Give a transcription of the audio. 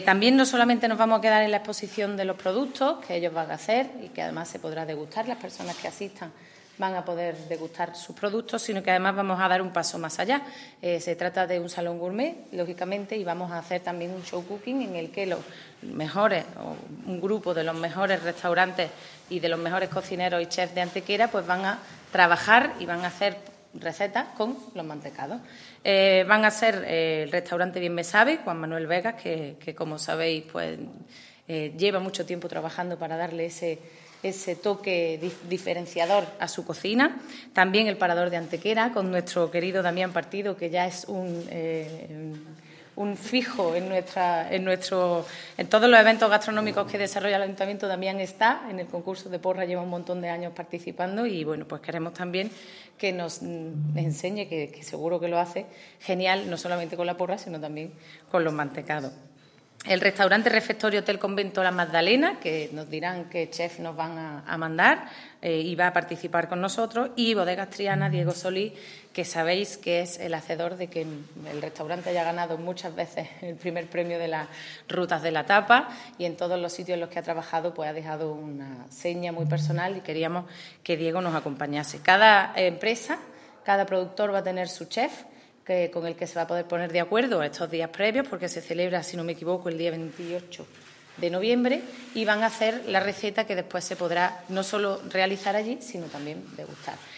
También no solamente nos vamos a quedar en la exposición de los productos que ellos van a hacer y que además se podrá degustar, las personas que asistan van a poder degustar sus productos, sino que además vamos a dar un paso más allá. Se trata de un salón gourmet, lógicamente, y vamos a hacer también un show cooking en el que los mejores, o un grupo de los mejores restaurantes y de los mejores cocineros y chefs de Antequera, pues van a trabajar y van a hacer recetas con los mantecados. Van a ser el restaurante Bien Me Sabe, Juan Manuel Vegas, que como sabéis, pues lleva mucho tiempo trabajando para darle ese toque diferenciador a su cocina. También el Parador de Antequera, con nuestro querido Damián Partido, que ya es un fijo en todos los eventos gastronómicos que desarrolla el Ayuntamiento. Damián está en el concurso de porra, lleva un montón de años participando y, bueno, pues queremos también que nos enseñe, que seguro que lo hace genial, no solamente con la porra, sino también con los mantecados. El restaurante Refectorio Hotel Convento La Magdalena, que nos dirán qué chef nos van a mandar y va a participar con nosotros, y Bodegas Triana Diego Solís, que sabéis que es el hacedor de que el restaurante haya ganado muchas veces el primer premio de las rutas de la tapa, y en todos los sitios en los que ha trabajado pues ha dejado una seña muy personal y queríamos que Diego nos acompañase. Cada empresa, cada productor va a tener su chef, con el que se va a poder poner de acuerdo estos días previos, porque se celebra, si no me equivoco, el día 28 de noviembre, y van a hacer la receta que después se podrá no solo realizar allí, sino también degustar.